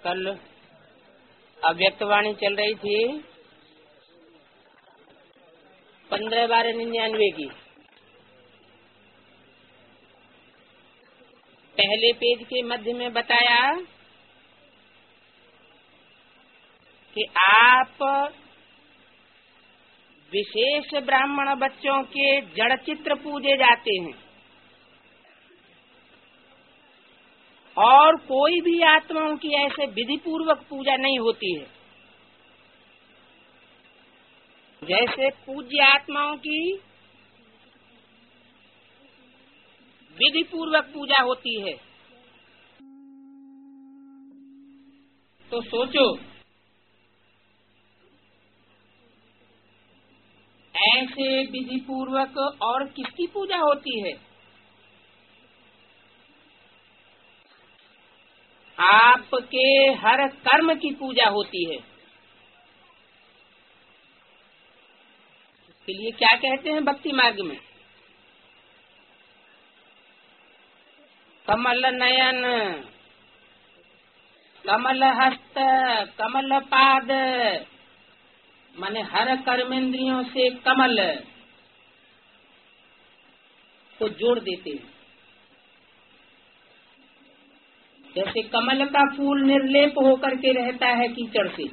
कल अव्यक्तवाणी चल रही थी 15/12/99 की। पहले पेज के मध्य में बताया कि आप विशेष ब्राह्मण बच्चों के जड़ चित्र पूजे जाते हैं और कोई भी आत्माओं की ऐसे विधि पूर्वक पूजा नहीं होती है जैसे पूज्य आत्माओं की विधि पूर्वक पूजा होती है। तो सोचो, ऐसे विधि पूर्वक और किसकी पूजा होती है? आपके हर कर्म की पूजा होती है। इसके लिए क्या कहते हैं भक्ति मार्ग में? कमल नयन, कमल हस्त, कमल पाद, माने हर कर्मेंद्रियों से कमल को जोड़ देते हैं। जैसे कमल का फूल निर्लेप होकर के रहता है कीचड़ से,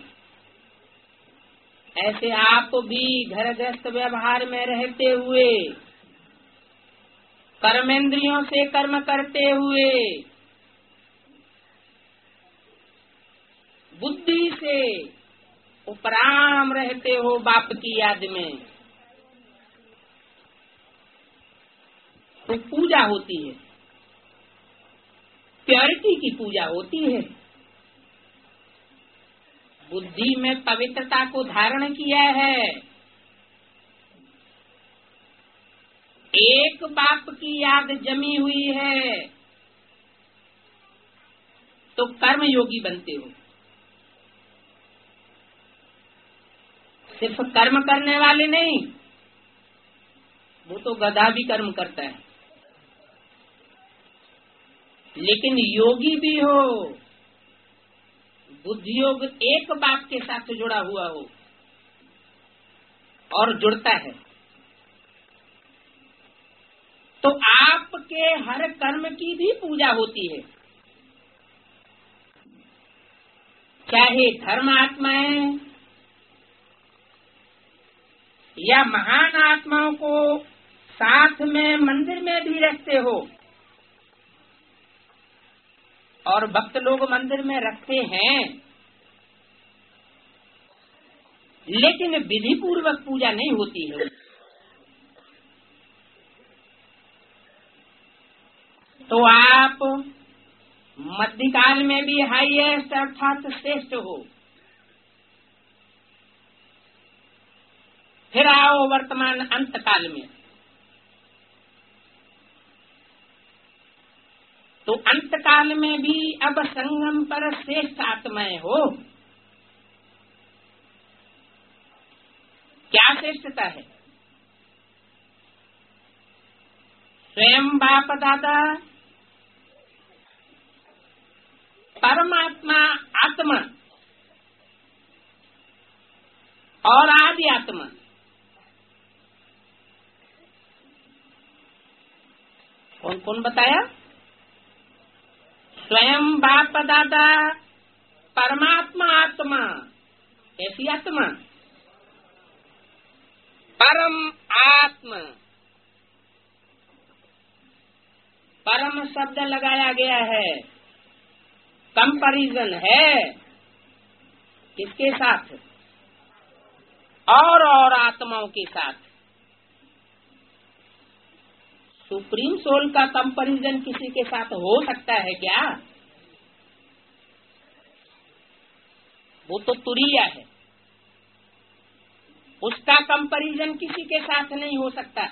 ऐसे आप भी घर गृहस्थ व्यवहार में रहते हुए, कर्मेंद्रियों से कर्म करते हुए, बुद्धि से उपराम रहते हो बाप की याद में, तो पूजा होती है, प्योरिटी की पूजा होती है। बुद्धि में पवित्रता को धारण किया है, एक बाप की याद जमी हुई है, तो कर्म योगी बनते हो। सिर्फ कर्म करने वाले नहीं, वो तो गधा भी कर्म करता है, लेकिन योगी भी हो, बुद्धि योग एक बाप के साथ जुड़ा हुआ हो और जुड़ता है, तो आपके हर कर्म की भी पूजा होती है। चाहे धर्म आत्माएं या महान आत्माओं को साथ में मंदिर में भी रखते हो, और भक्त लोग मंदिर में रखते हैं, लेकिन विधि पूर्वक पूजा नहीं होती है। तो आप मध्यकाल में भी हाईएस्ट अर्थात श्रेष्ठ हो, फिर आओ वर्तमान अंतकाल में, तो अंतकाल में भी अब संगम पर श्रेष्ठ आत्माएं हो। क्या श्रेष्ठता है? स्वयं बाप दादा, परमात्मा आत्मा और आदि आत्मा, कौन कौन बताया? स्वयं बाप दादा, परमात्मा आत्मा, कैसी आत्मा? परम आत्मा। परम शब्द लगाया गया है, कंपैरिजन है किसके साथ? और आत्माओं के साथ। सुप्रीम सोल का कंपैरिजन किसी के साथ हो सकता है क्या? वो तो तुरीय है, उसका कंपैरिजन किसी के साथ नहीं हो सकता।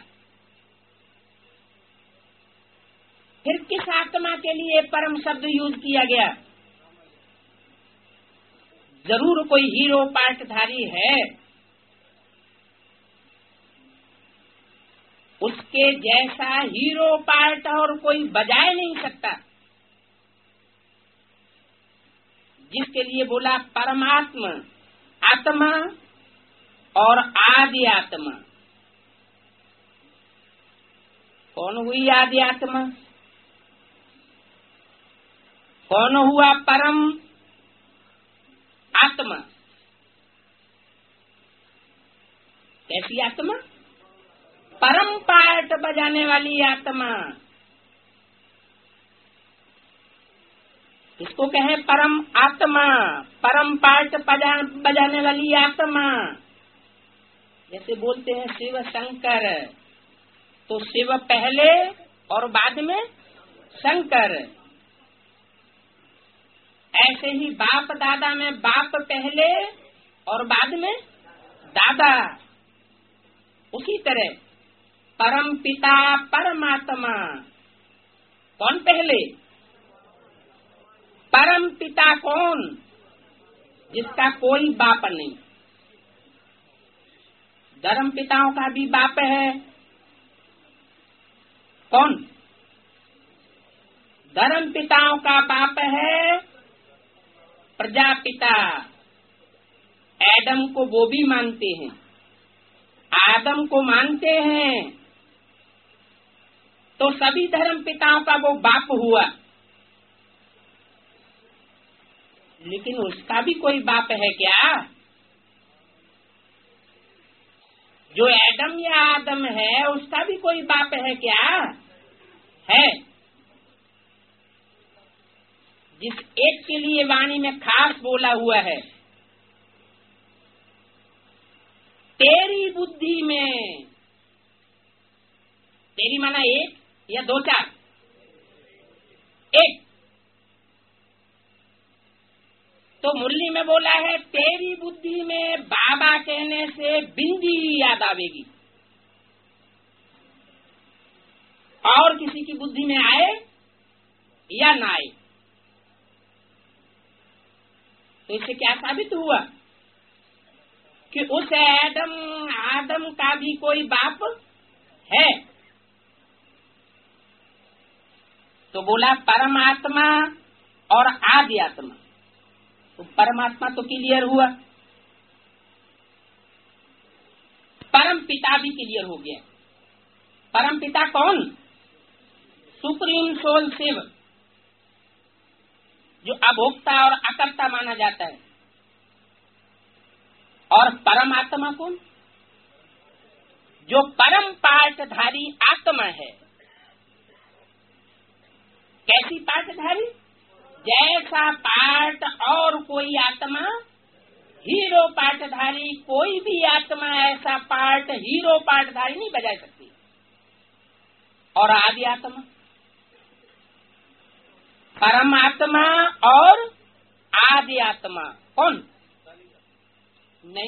फिर किस आत्मा के लिए परम शब्द यूज किया गया? जरूर कोई हीरो पार्टधारी है, उसके जैसा हीरो पार्ट और कोई बजा नहीं सकता। जिसके लिए बोला परमात्मा, आत्मा और आदि आत्मा। कौन हुई आदि आत्मा? कौन हुआ परम आत्मा? कैसी आत्मा? परम पाठ बजाने वाली आत्मा। इसको कहे परम आत्मा, परम पाठ बजाने वाली आत्मा। जैसे बोलते हैं शिव शंकर, तो शिव पहले और बाद में शंकर। ऐसे ही बाप दादा में बाप पहले और बाद में दादा। उसी तरह परम पिता परमात्मा। कौन पहले? परम पिता कौन? जिसका कोई बाप नहीं। धर्म पिताओं का भी बाप है। कौन? धर्म पिताओं का बाप है प्रजापिता। एडम को वो भी मानते हैं, आदम को मानते हैं, तो सभी धर्म पिताओं का वो बाप हुआ। लेकिन उसका भी कोई बाप है क्या? जो एडम या आदम है उसका भी कोई बाप है क्या? है। जिस एक के लिए वाणी में खास बोला हुआ है, तेरी बुद्धि में। तेरी माना एक या दो चार? एक। तो मुरली में बोला है तेरी बुद्धि में बाबा कहने से बिंदी याद आवेगी। और किसी की बुद्धि में आए या ना आए, तो इससे क्या साबित हुआ कि उस आदम का भी कोई बाप है। तो बोला परमात्मा और आदि आत्मा। तो परमात्मा तो क्लियर हुआ, परम पिता भी क्लियर हो गया। परम पिता कौन? सुप्रीम सोल शिव, जो अभोक्ता और अकर्ता माना जाता है। और परमात्मा कौन? जो परम पाठधारी आत्मा है। कैसी पाठधारी? जैसा पाठ और कोई आत्मा, हीरो पाठधारी कोई भी आत्मा ऐसा पाठ हीरो पाठधारी नहीं बजा सकती। और आदि आत्मा, परमात्मा और आदि आत्मा कौन? नहीं,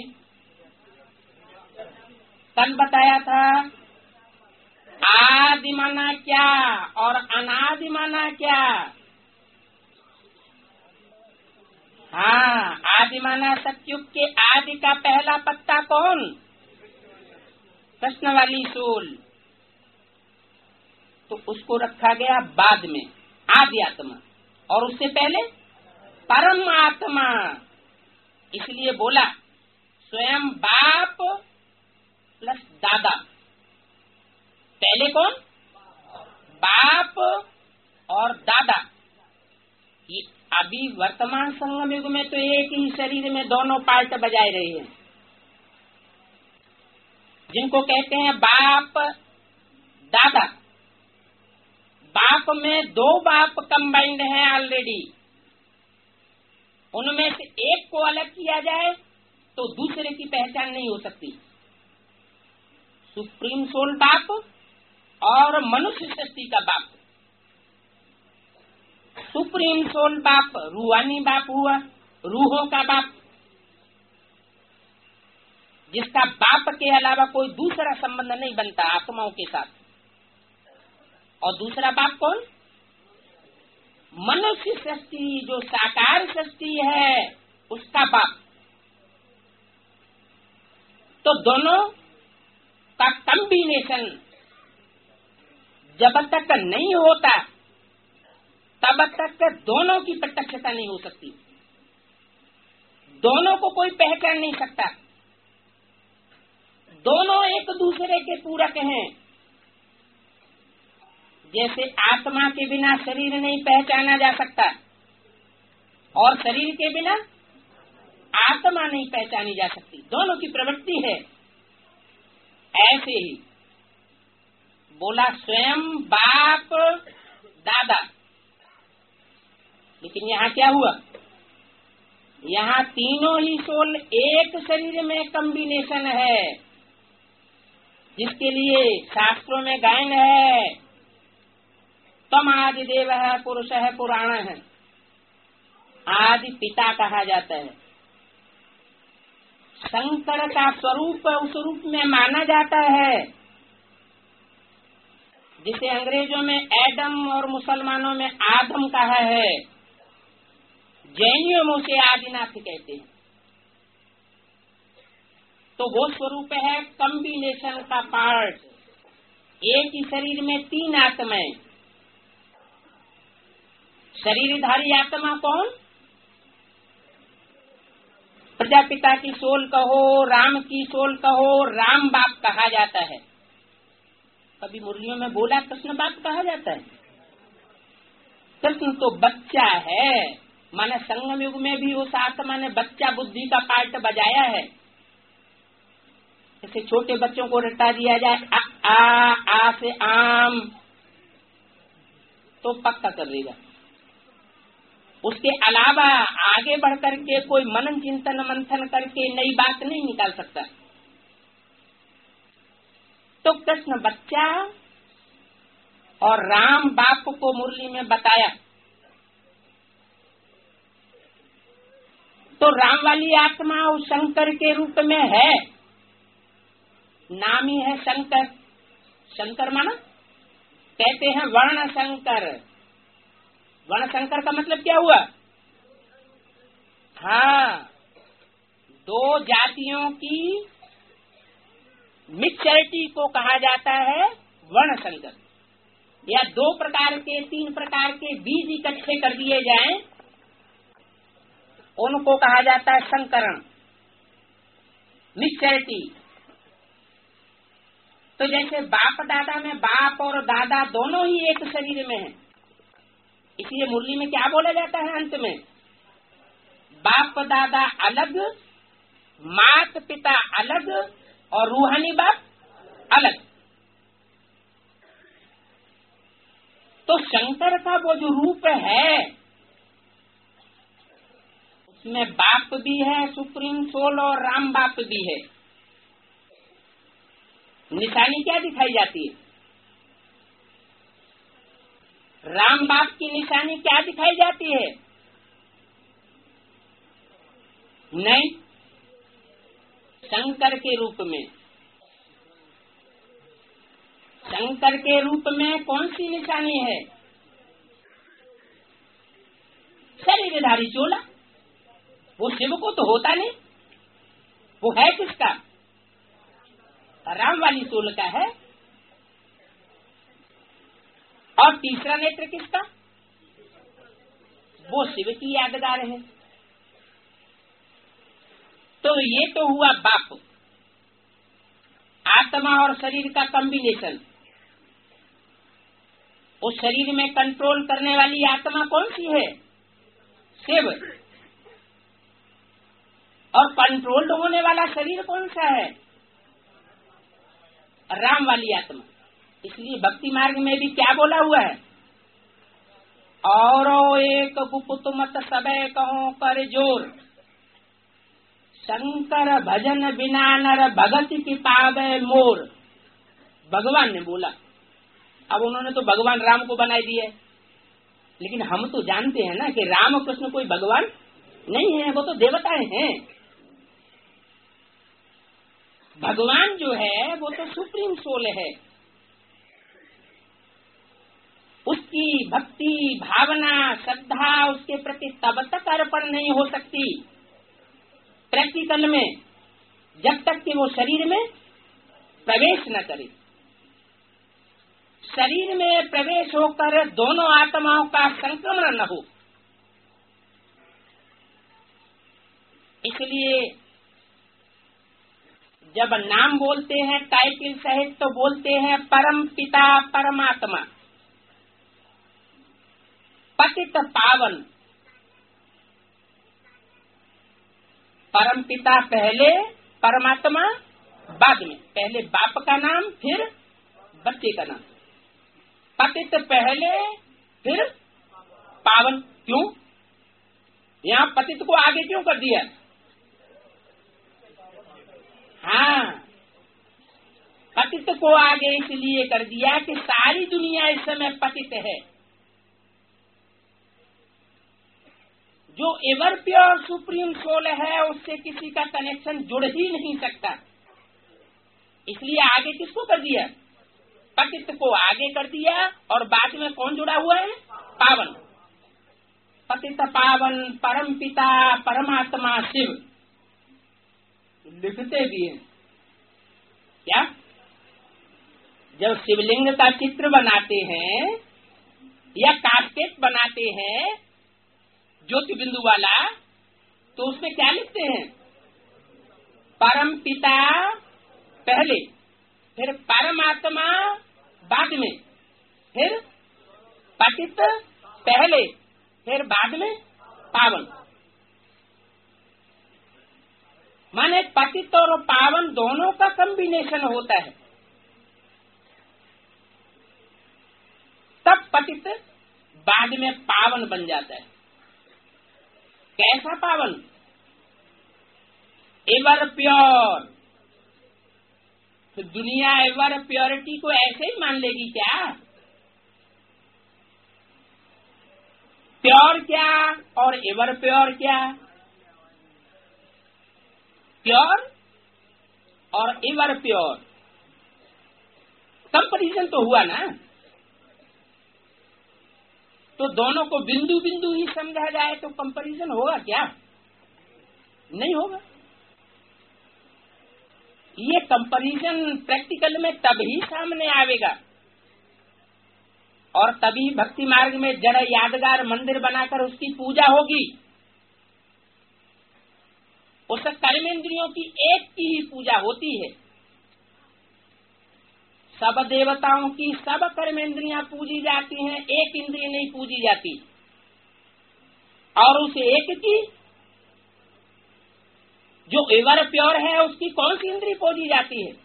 कल बताया था आदि माना क्या और अनादि माना क्या। हाँ, आदि माना सतयुग के आदि का पहला पत्ता कौन? कृष्ण वाली सूल। तो उसको रखा गया बाद में आदि आत्मा, और उससे पहले परम आत्मा। इसलिए बोला स्वयं बाप प्लस दादा। पहले कौन? बाप और दादा। ये अभी वर्तमान संगम युग में तो एक ही शरीर में दोनों पार्ट बजाए रहे हैं, जिनको कहते हैं बाप दादा। बाप में दो बाप कंबाइंड हैं ऑलरेडी। उनमें से एक को अलग किया जाए तो दूसरे की पहचान नहीं हो सकती। सुप्रीम सोल बाप और मनुष्य सृष्टि का बाप। सुप्रीम सोल बाप रूहानी बाप हुआ, रूहों का बाप, जिसका बाप के अलावा कोई दूसरा संबंध नहीं बनता आत्माओं के साथ। और दूसरा बाप कौन? मनुष्य सृष्टि, जो साकार सृष्टि है, उसका बाप। तो दोनों का कॉम्बिनेशन जब तक नहीं होता तब तक दोनों की प्रत्यक्षता नहीं हो सकती। दोनों को कोई पहचान नहीं सकता, दोनों एक दूसरे के पूरक हैं। जैसे आत्मा के बिना शरीर नहीं पहचाना जा सकता और शरीर के बिना आत्मा नहीं पहचानी जा सकती, दोनों की प्रवृत्ति है। ऐसे ही बोला स्वयं बाप दादा, लेकिन यहाँ क्या हुआ, यहाँ तीनों ही सोल एक शरीर में कॉम्बिनेशन है, जिसके लिए शास्त्रों में गायन है, तम आदि देव है, पुरुष है, पुराण है, आदि पिता कहा जाता है। शंकर का स्वरूप उस रूप में माना जाता है जिसे अंग्रेजों में एडम और मुसलमानों में आदम कहा है, जैनियों में उसे आदिनाथ कहते हैं। तो वो स्वरूप है कॉम्बिनेशन का पार्ट, एक ही शरीर में तीन आत्माएं। शरीरधारी आत्मा कौन, प्रजापिता की सोल कहो, राम की सोल कहो, राम बाप कहा जाता है। कभी मुरलियों में बोला कृष्ण बाप कहा जाता है। कृष्ण तो बच्चा है, माने संगम युग में भी उस आत्मा ने बच्चा बुद्धि का पार्ट बजाया है। जैसे छोटे बच्चों को रटा दिया जाए आ से आम, तो पक्का कर देगा। उसके अलावा आगे बढ़ करके कोई मनन चिंतन मंथन करके नई बात नहीं निकाल सकता। तो कृष्ण बच्चा और राम बाप को मुरली में बताया। तो राम वाली आत्मा उस शंकर के रूप में है, नाम ही है शंकर। शंकर माना कहते हैं वर्ण शंकर। वर्ण शंकर का मतलब क्या हुआ, हाँ, दो जातियों की मिक्सचरिटी को कहा जाता है वर्ण संकर, या दो प्रकार के तीन प्रकार के बीज इकट्ठे कर दिए जाएं, उनको कहा जाता है संकरण, मिक्सचरिटी। तो जैसे बाप दादा में बाप और दादा दोनों ही एक शरीर में हैं, इसलिए मुरली में क्या बोला जाता है अंत में, बाप दादा अलग, मात पिता अलग और रूहानी बाप अलग। तो शंकर का वो जो रूप है उसमें बाप भी है सुप्रीम सोल और राम बाप भी है। निशानी क्या दिखाई जाती है, राम बाप की निशानी क्या दिखाई जाती है, नहीं, शंकर के रूप में। शंकर के रूप में कौन सी निशानी है, शरीरधारी चोला। वो शिव को तो होता नहीं, वो है किसका, राम वाली सोल का है। और तीसरा नेत्र किसका, वो शिव की यादगार है। तो ये तो हुआ बाप, आत्मा और शरीर का कॉम्बिनेशन। उस शरीर में कंट्रोल करने वाली आत्मा कौन सी है, शिव। और कंट्रोल्ड होने वाला शरीर कौन सा है, राम वाली आत्मा। इसलिए भक्ति मार्ग में भी क्या बोला हुआ है, और एक गुप्त मत सबे कहो कर जोर, शंकर भजन बिना नर भगति की पावे मोर। भगवान ने बोला। अब उन्होंने तो भगवान राम को बनाई दिया है, लेकिन हम तो जानते हैं ना कि राम कृष्ण कोई भगवान नहीं है, वो तो देवताएं हैं। भगवान जो है वो तो सुप्रीम सोल है, उसकी भक्ति भावना श्रद्धा उसके प्रति तब तक अर्पण नहीं हो सकती प्रैक्टिकल में, जब तक कि वो शरीर में प्रवेश न करे। शरीर में प्रवेश होकर दोनों आत्माओं का संक्रमण न हो, इसलिए जब नाम बोलते हैं टाइटल सहित तो बोलते हैं परम पिता परमात्मा, पतित पावन। परम पिता पहले, परमात्मा बाद में। पहले बाप का नाम, फिर बच्चे का नाम। पतित पहले, फिर पावन। क्यों? यहाँ पतित को आगे क्यों कर दिया? हाँ, पतित को आगे इसलिए कर दिया कि सारी दुनिया इस समय पतित है। जो एवर प्योर सुप्रीम सोल है उससे किसी का कनेक्शन जुड़ ही नहीं सकता, इसलिए आगे किसको कर दिया? पतित को आगे कर दिया। और बाद में कौन जुड़ा हुआ है? पावन। पतित पावन परम पिता परमात्मा शिव। लिखते भी हैं क्या? जब शिवलिंग का चित्र बनाते हैं या कास्केट बनाते हैं ज्योति बिंदु वाला, तो उसमें क्या लिखते हैं? परम पिता पहले, फिर परमात्मा बाद में, फिर पतित पहले, फिर बाद में पावन। माने पतित और पावन दोनों का कॉम्बिनेशन होता है, तब पतित बाद में पावन बन जाता है। कैसा पावन? Ever pure. तो दुनिया एवर प्योरिटी को ऐसे ही मान लेगी क्या? प्योर क्या और एवर प्योर क्या? प्योर और एवर प्योर कंपैरिजन तो हुआ ना। तो दोनों को बिंदु बिंदु ही समझा जाए तो कंपैरिजन होगा क्या? नहीं होगा। ये कंपैरिजन प्रैक्टिकल में तभी सामने आवेगा और तभी भक्ति मार्ग में जड़ यादगार मंदिर बनाकर उसकी पूजा होगी। उस कर्मेंद्रियों की एक की ही पूजा होती है। सब देवताओं की सब कर्मेंद्रियां पूजी जाती हैं, एक इंद्रिय नहीं पूजी जाती। और उस एक की जो एवर प्योर है उसकी कौन सी इंद्रिय पूजी जाती है?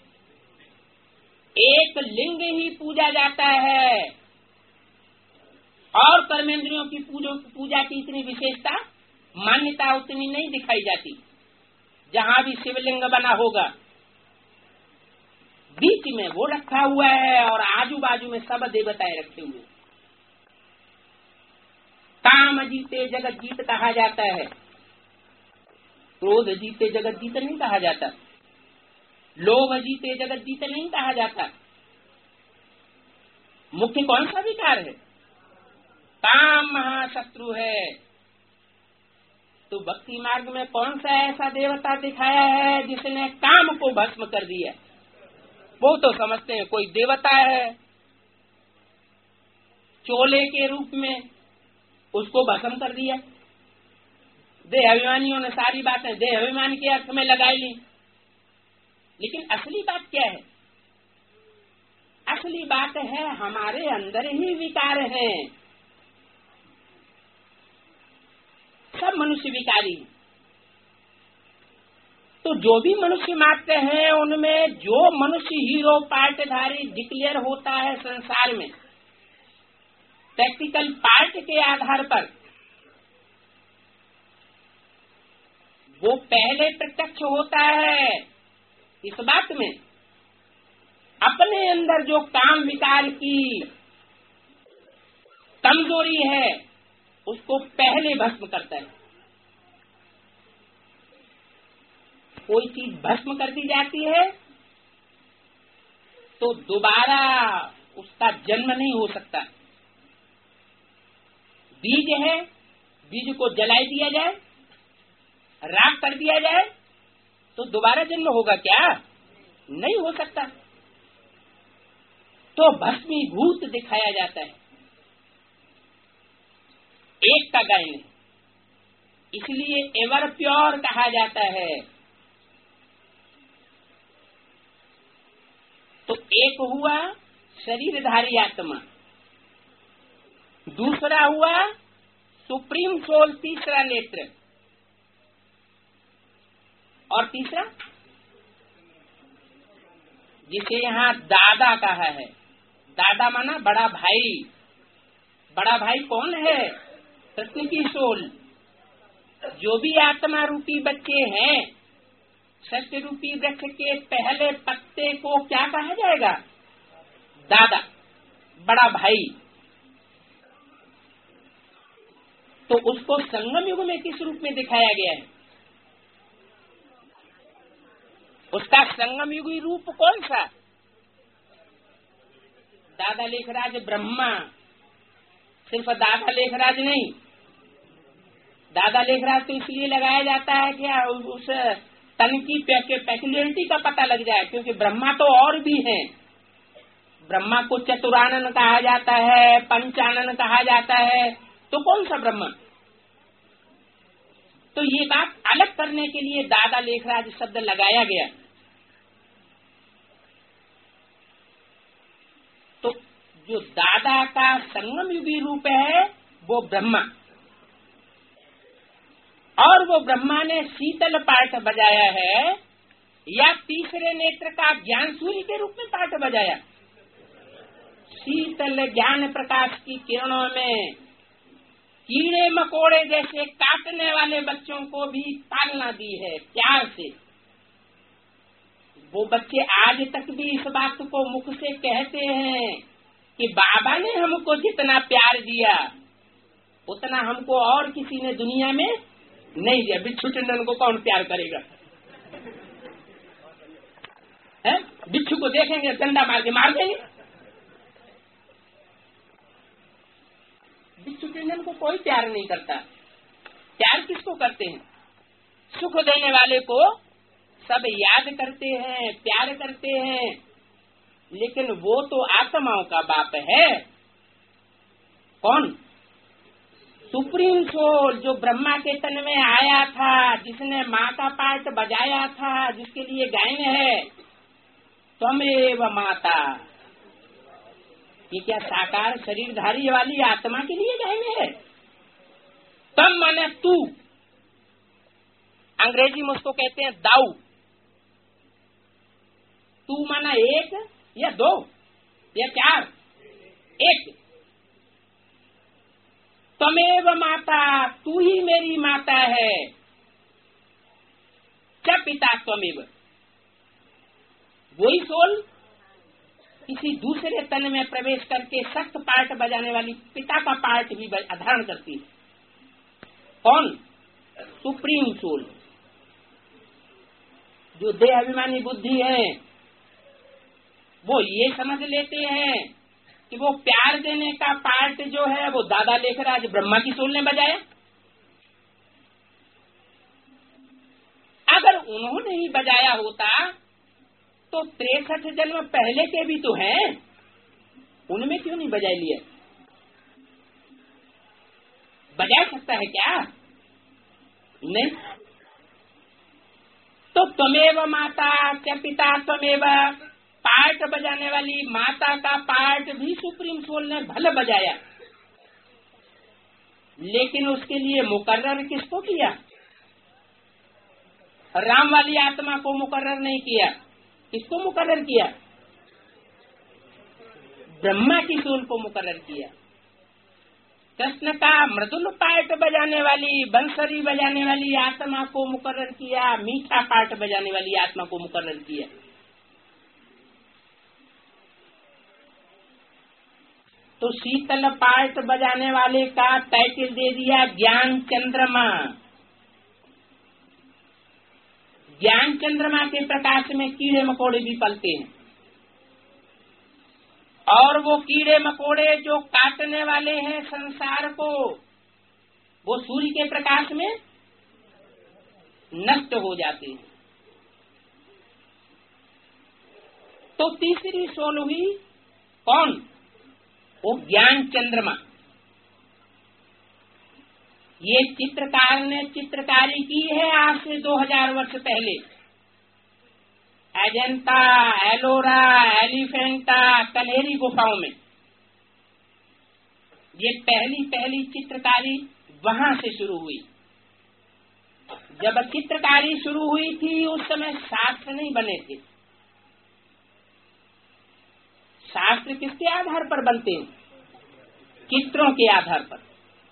एक लिंग ही पूजा जाता है। और कर्मेंद्रियों की पूजा की इतनी विशेषता मान्यता उतनी नहीं दिखाई जाती। जहां भी शिवलिंग बना होगा बीच में वो रखा हुआ है और आजू बाजू में सब देवताएं रखे हुए। काम जीते जगत जीत कहा जाता है, क्रोध जीते जगत जीत नहीं कहा जाता, लोभ जीते जगत जीत नहीं कहा जाता। मुख्य कौन सा विकार है? काम महाशत्रु है। तो भक्ति मार्ग में कौन सा ऐसा देवता दिखाया है जिसने काम को भस्म कर दिया? वो तो समझते हैं कोई देवता है, चोले के रूप में उसको भस्म कर दिया। देह अभिमानियों ने सारी बातें देह अभिमान के अर्थ में लगाई ली। लेकिन असली बात क्या है? असली बात है हमारे अंदर ही विकार हैं। सब मनुष्य विकारी हैं। तो जो भी मनुष्य मात्र हैं उनमें जो मनुष्य हीरो पार्टधारी डिक्लेयर होता है संसार में प्रैक्टिकल पार्ट के आधार पर, वो पहले प्रत्यक्ष होता है इस बात में अपने अंदर जो काम विकार की कमजोरी है उसको पहले भस्म करता है। कोई चीज भस्म कर दी जाती है तो दोबारा उसका जन्म नहीं हो सकता। बीज है, बीज को जलाई दिया जाए, राख कर दिया जाए तो दोबारा जन्म होगा क्या? नहीं हो सकता। तो भस्मीभूत दिखाया जाता है। एक का गाय नहीं, इसलिए एवर प्योर कहा जाता है। तो एक हुआ शरीरधारी आत्मा, दूसरा हुआ सुप्रीम सोल, तीसरा नेत्र, और तीसरा जिसे यहाँ दादा कहा है। दादा माना बड़ा भाई। बड़ा भाई कौन है? कृष्ण की सोल। जो भी आत्मा रूपी बच्चे हैं, सत्य रूपी वृक्ष के पहले पत्ते को क्या कहा जाएगा? दादा, बड़ा भाई। तो उसको संगम युग में किस रूप में दिखाया गया है? उसका संगम युगी रूप कौन सा? दादा लेखराज ब्रह्मा। सिर्फ दादा लेखराज नहीं, दादा लेखराज तो इसलिए लगाया जाता है कि उस तन की पैक्युलरिटी का पता लग जाए, क्योंकि ब्रह्मा तो और भी हैं। ब्रह्मा को चतुरानन कहा जाता है, पंचानन कहा जाता है। तो कौन सा ब्रह्मा? तो ये बात अलग करने के लिए दादा लेखराज शब्द लगाया गया। तो जो दादा का संगम युगी रूप है वो ब्रह्मा, और वो ब्रह्मा ने शीतल पाठ बजाया है, या तीसरे नेत्र का ज्ञान सूर्य के रूप में पाठ बजाया। शीतल ज्ञान प्रकाश की किरणों में कीड़े मकोड़े जैसे काटने वाले बच्चों को भी पालना दी है प्यार से। वो बच्चे आज तक भी इस बात को मुख से कहते हैं कि बाबा ने हमको जितना प्यार दिया उतना हमको और किसी ने दुनिया में नहीं दिया। बिच्छू टंडन को कौन प्यार करेगा? है? बिच्छू को देखेंगे डंडा मार के मार देंगे। बिच्छू टंडन को कोई प्यार नहीं करता। प्यार किसको करते हैं? सुख देने वाले को सब याद करते हैं, प्यार करते हैं। लेकिन वो तो आत्माओं का बाप है। कौन? सुप्रीम सोल, जो ब्रह्मा के तन में आया था, जिसने माँ का पार्ट बजाया था, जिसके लिए गायन है त्वमेव माता। ये क्या साकार शरीरधारी वाली आत्मा के लिए गायन है? तम माने तू, अंग्रेजी में उसको कहते हैं दाऊ। तू माना एक या दो या चार? एक। त्वमेव माता, तू ही मेरी माता है। क्या पिता त्वमेव? वही सोल किसी दूसरे तन में प्रवेश करके सख्त पार्ट बजाने वाली पिता का पार्ट भी धारण करती है। कौन? Supreme soul. जो देह अभिमानी बुद्धि है वो ये समझ लेते हैं कि वो प्यार देने का पार्ट जो है वो दादा लेखराज ब्रह्मा की सोल ने बजाया। अगर उन्होंने ही बजाया होता तो 63 जन्म पहले के भी तो हैं, उनमें क्यों नहीं बजा लिया? बजा सकता है क्या? नहीं। तो त्वमेव माता क्या पिता त्वमेव, पार्ट बजाने वाली माता का पार्ट भी सुप्रीम सोल ने भले बजाया, लेकिन उसके लिए मुकर्रर किसको किया? राम वाली आत्मा को मुकर्रर नहीं किया। किसको मुकर्रर किया? ब्रह्मा की सोल को मुकर्रर किया। कृष्ण का मृदुल पार्ट बजाने वाली, बंसरी बजाने वाली आत्मा को मुकर्रर किया, मीठा पार्ट बजाने वाली आत्मा को मुकर्रर किया। तो शीतल पार्ट बजाने वाले का टाइटल दे दिया ज्ञान चंद्रमा। ज्ञान चंद्रमा के प्रकाश में कीड़े मकोड़े भी पलते हैं, और वो कीड़े मकोड़े जो काटने वाले हैं संसार को, वो सूर्य के प्रकाश में नष्ट हो जाते हैं। तो तीसरी सोल हुई कौन? वो ज्ञान चंद्रमा। ये चित्रकार ने चित्रकारी की है आज से 2000 वर्ष पहले। अजंता, एलोरा, एलिफेंटा, कल्हेरी गुफाओं में ये पहली चित्रकारी वहां से शुरू हुई। जब चित्रकारी शुरू हुई थी उस समय शास्त्र नहीं बने थे। शास्त्र किसके आधार पर बनते हैं? चित्रों के आधार पर।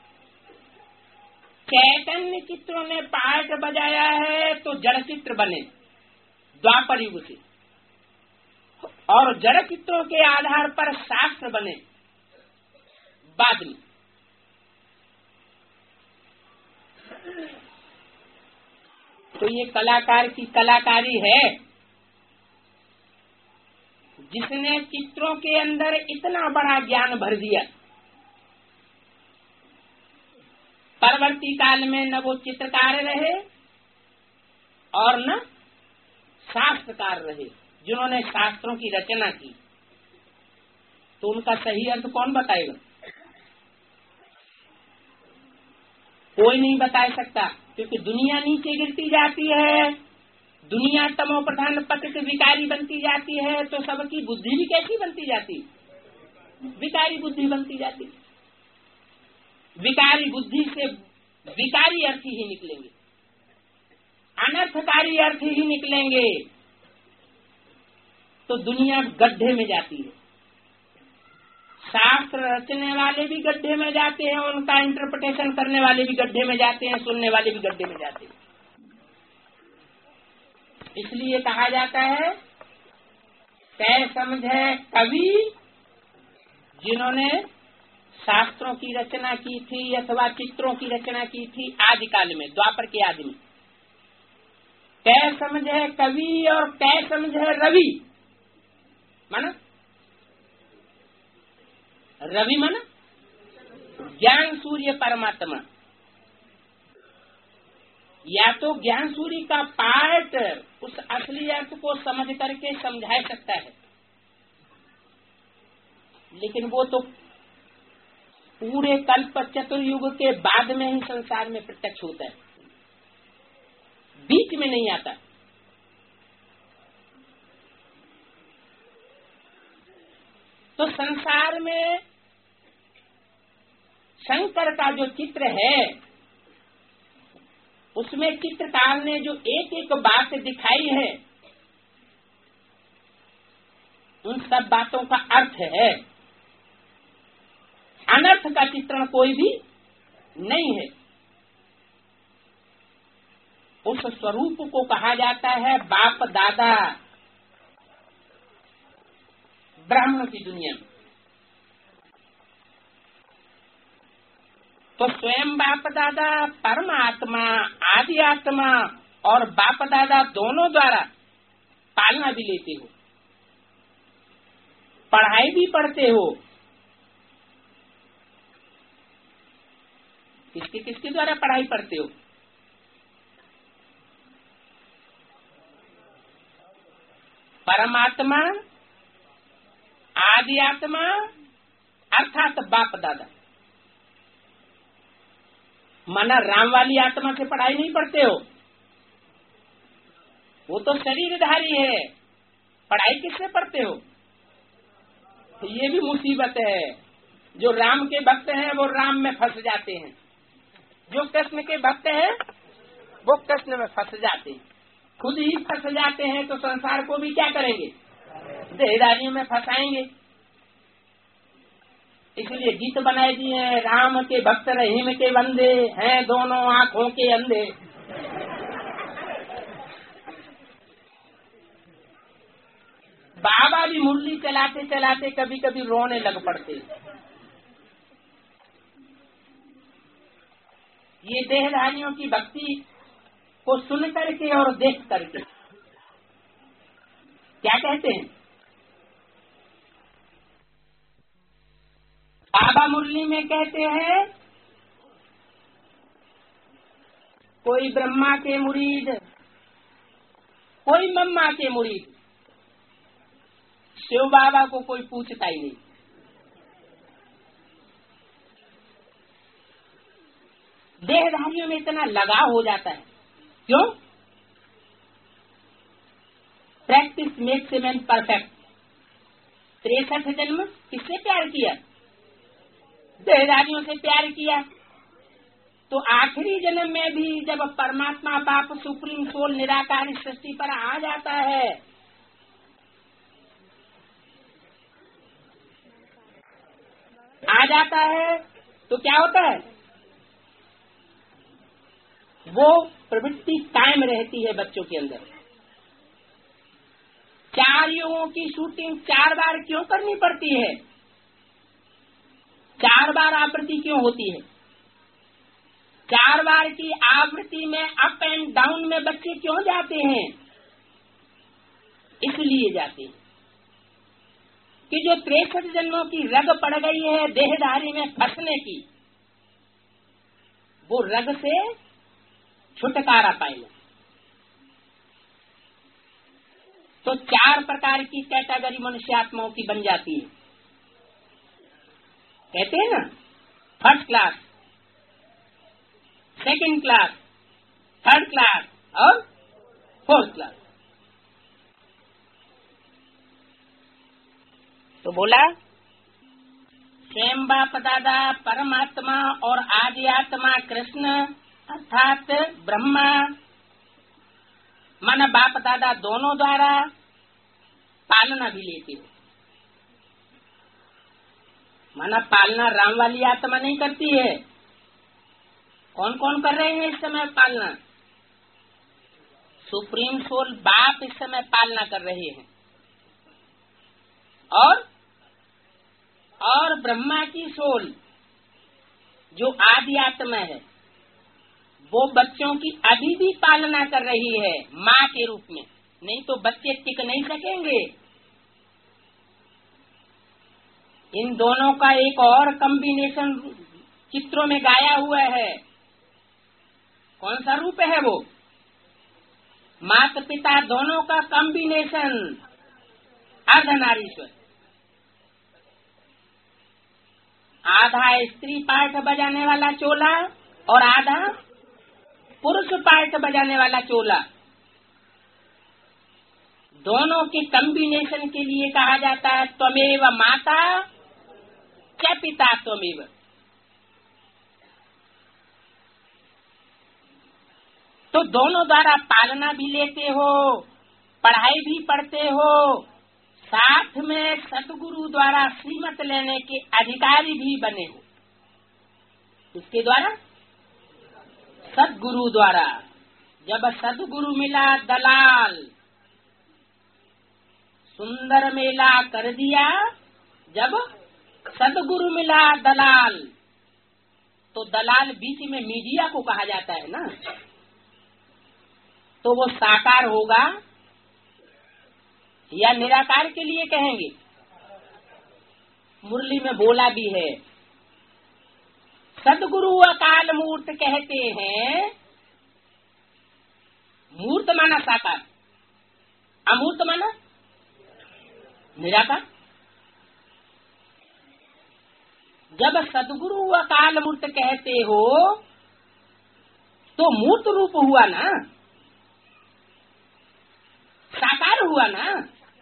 चैतन्य चित्रों ने पाठ बजाया है तो जड़ चित्र बने द्वापर युग से, और जड़ चित्रों के आधार पर शास्त्र बने बाद में। तो ये कलाकार की कलाकारी है जिसने चित्रों के अंदर इतना बड़ा ज्ञान भर दिया। परवर्ती काल में न वो चित्रकार रहे और न शास्त्रकार रहे जिन्होंने शास्त्रों की रचना की। तो उनका सही अर्थ कौन बताएगा? कोई नहीं बता सकता, क्योंकि दुनिया नीचे गिरती जाती है, दुनिया तमो प्रधान पतित विकारी बनती जाती है, तो सबकी बुद्धि भी कैसी बनती जाती? विकारी बुद्धि बनती जाती। विकारी बुद्धि से विकारी अर्थ ही निकलेंगे, अनर्थकारी अर्थ ही निकलेंगे, तो दुनिया गड्ढे में जाती है। शास्त्र रचने वाले भी गड्ढे में जाते हैं, उनका इंटरप्रिटेशन करने वाले भी गड्ढे में जाते हैं, सुनने वाले भी गड्ढे में जाते हैं। इसलिए कहा जाता है कै समझे कवि जिन्होंने शास्त्रों की रचना की थी अथवा चित्रों की रचना की थी आदिकाल में, द्वापर के आदि में। कै समझे कवि और कै समझे रवि, माना रवि माना ज्ञान सूर्य परमात्मा। या तो ज्ञान सूर्य का पाठ उस असली अर्थ को समझ करके समझा सकता है, लेकिन वो तो पूरे कल्प चतुर्युग के बाद में ही संसार में प्रत्यक्ष होता है, बीच में नहीं आता। तो संसार में शंकर का जो चित्र है उसमें चित्रकार ने जो एक एक बात दिखाई है उन सब बातों का अर्थ है। अनर्थ का चित्रण कोई भी नहीं है। उस स्वरूप को कहा जाता है बाप दादा ब्राह्मण की दुनिया में। तो स्वयं बाप दादा परमात्मा आदि आत्मा और बाप दादा दोनों द्वारा पालना भी लेते हो, पढ़ाई भी पढ़ते हो। किसके द्वारा पढ़ाई पढ़ते हो? परमात्मा आदि आत्मा अर्थात बाप दादा। माना राम वाली आत्मा से पढ़ाई नहीं पढ़ते हो, वो तो शरीरधारी है, पढ़ाई किससे पढ़ते हो? तो ये भी मुसीबत है। जो राम के भक्त हैं वो राम में फंस जाते हैं, जो कृष्ण के भक्त हैं वो कृष्ण में फंस जाते हैं। खुद ही फंस जाते हैं तो संसार को भी क्या करेंगे? देहदारियों में फंसाएंगे। इसलिए गीत बनाए दिए हैं, राम के भक्त रहीम के बंदे हैं दोनों आंखों के अंधे। बाबा भी मुरली चलाते चलाते कभी कभी रोने लग पड़ते। ये देहधारियों की भक्ति को सुन करके और देख करके क्या कहते हैं? बाबा मुरली में कहते हैं कोई ब्रह्मा के मुरीद, कोई मम्मा के मुरीद, शिव बाबा को कोई पूछता ही नहीं। देहधारियों में इतना लगाव हो जाता है। क्यों? Practice makes a man perfect. 63 जन्म किससे प्यार किया? देहधारियों से प्यार किया। तो आखिरी जन्म में भी जब परमात्मा बाप सुप्रीम सोल निराकार इस सृष्टि पर आ जाता है तो क्या होता है? वो प्रवृत्ति कायम रहती है बच्चों के अंदर। 4 युगों की शूटिंग 4 बार क्यों करनी पड़ती है? 4 बार आवृत्ति क्यों होती है? 4 बार की आवृत्ति में अप एंड डाउन में बच्चे क्यों जाते हैं? इसलिए जाते हैं कि जो 63 जन्मों की रग पड़ गई है देहधारी में फंसने की, वो रग से छुटकारा पाएगा। तो 4 प्रकार की कैटेगरी मनुष्यात्माओं की बन जाती है। कहते हैं ना, first class, second class, third class और फोर्थ क्लास। तो बोला स्वयं बाप दादा परमात्मा और आदि आत्मा कृष्ण अर्थात ब्रह्मा मन बाप दादा दोनों द्वारा पालना भी लेते हो। माना पालना राम वाली आत्मा नहीं करती है। कौन कौन कर रहे हैं इस समय पालना? सुप्रीम सोल बाप इस समय पालना कर रहे हैं। और ब्रह्मा की सोल जो आदि आत्मा है वो बच्चों की अभी भी पालना कर रही है माँ के रूप में। नहीं तो बच्चे टिक नहीं सकेंगे। इन दोनों का एक और कॉम्बिनेशन चित्रों में गाया हुआ है। कौन सा रूप है वो? माता पिता दोनों का कॉम्बिनेशन अर्धनारीश्वर। आधा स्त्री पार्ट बजाने वाला चोला और आधा पुरुष पार्ट बजाने वाला चोला। दोनों के कॉम्बिनेशन के लिए कहा जाता है त्वमेव माता च पिता त्वमेव। तो दोनों द्वारा पालना भी लेते हो, पढ़ाई भी पढ़ते हो, साथ में सतगुरु द्वारा श्रीमत लेने के अधिकारी भी बने हो। इसके द्वारा सतगुरु द्वारा। जब सतगुरु मिला दलाल, सुंदर मेला कर दिया। जब सतगुरु मिला दलाल, तो दलाल बीच में मीडिया को कहा जाता है ना। तो वो साकार होगा या निराकार के लिए कहेंगे? मुरली में बोला भी है, सदगुरु अकाल मूर्त कहते हैं। मूर्त माना साकार, अमूर्त माना निराकार। जब सदगुरु अकाल मूर्त कहते हो तो मूर्त रूप हुआ ना, साकार हुआ ना।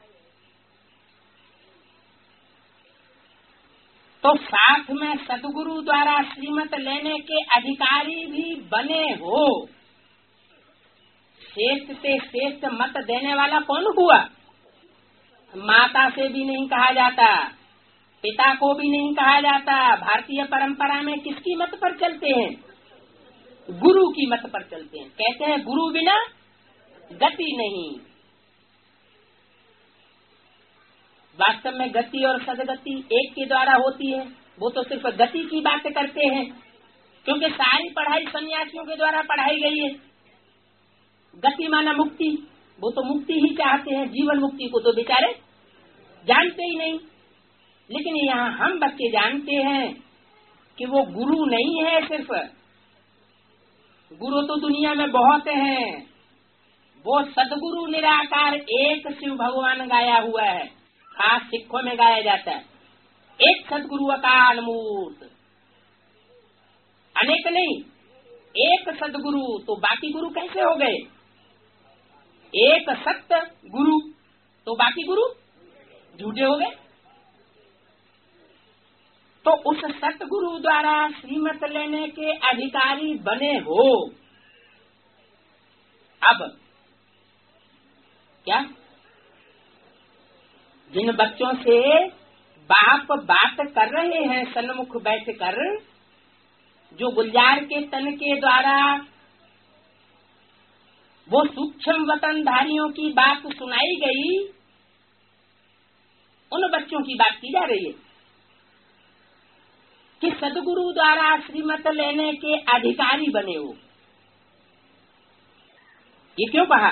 तो साथ में सतगुरु द्वारा श्रीमत लेने के अधिकारी भी बने हो। श्रेष्ठ से श्रेष्ठ मत देने वाला कौन हुआ? माता से भी नहीं कहा जाता, पिता को भी नहीं कहा जाता। भारतीय परंपरा में किसकी मत पर चलते हैं? गुरु की मत पर चलते हैं। कहते हैं गुरु बिना गति नहीं। वास्तव में गति और सदगति एक के द्वारा होती है। वो तो सिर्फ गति की बातें करते हैं, क्योंकि सारी पढ़ाई सन्यासियों के द्वारा पढ़ाई गई है। गति माना मुक्ति, वो तो मुक्ति ही चाहते हैं। जीवन मुक्ति को तो बेचारे जानते ही नहीं। लेकिन यहाँ हम बच्चे जानते हैं कि वो गुरु नहीं है सिर्फ। गुरु तो दुनिया में बहुत हैं। वो सदगुरु निराकार एक शिव भगवान गाया हुआ है। खास सिखों में गाया जाता है, एक सदगुरु अकाल मूर्त। अनेक नहीं, सदगुरु, तो बाकी गुरु कैसे हो गए? एक सत्य गुरु तो बाकी गुरु झूठे हो गए। तो उस सतगुरु द्वारा श्रीमत लेने के अधिकारी बने हो। अब क्या जिन बच्चों से बाप बात कर रहे हैं सन्मुख बैठकर, जो गुलजार के तन के द्वारा वो सूक्ष्म वतनधारियों की बात सुनाई गई, उन बच्चों की बात की जा रही है कि सदगुरु द्वारा श्रीमत लेने के अधिकारी बने हो। ये क्यों कहा?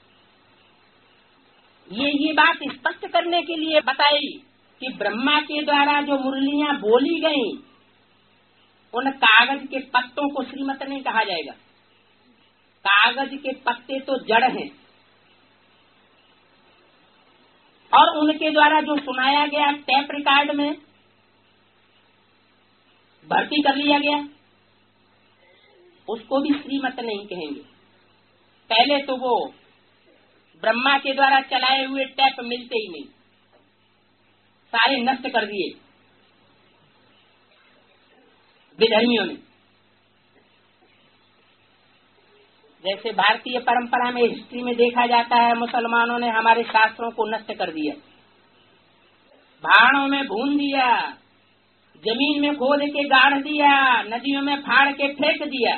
ये बात स्पष्ट करने के लिए बताई कि ब्रह्मा के द्वारा जो मुरलियां बोली गईं, उन कागज के पत्तों को श्रीमत नहीं कहा जाएगा। कागज के पत्ते तो जड़ हैं, और उनके द्वारा जो सुनाया गया टेप रिकॉर्ड में भर्ती कर लिया गया, उसको भी श्रीमत नहीं कहेंगे। पहले तो वो ब्रह्मा के द्वारा चलाए हुए टेप मिलते ही नहीं, सारे नष्ट कर दिए विधर्मियों ने। जैसे भारतीय परंपरा में, हिस्ट्री में देखा जाता है, मुसलमानों ने हमारे शास्त्रों को नष्ट कर दिया, भाड़ों में भून दिया, जमीन में खोद के गाड़ दिया, नदियों में फाड़ के फेंक दिया।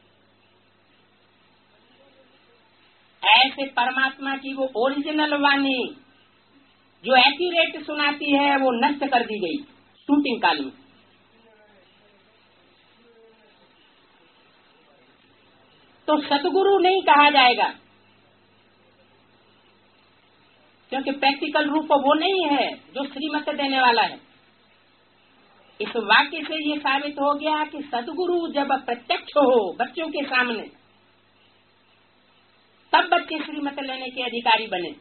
ऐसे परमात्मा की वो ओरिजिनल वाणी जो एक्यूरेट सुनाती है, वो नष्ट कर दी गई शूटिंग काल में। तो सतगुरु नहीं कहा जाएगा, क्योंकि प्रैक्टिकल रूप वो नहीं है जो श्रीमत देने वाला है। इस वाक्य से ये साबित हो गया कि सदगुरु जब प्रत्यक्ष हो बच्चों के सामने, तब बच्चे श्रीमत लेने के अधिकारी बने।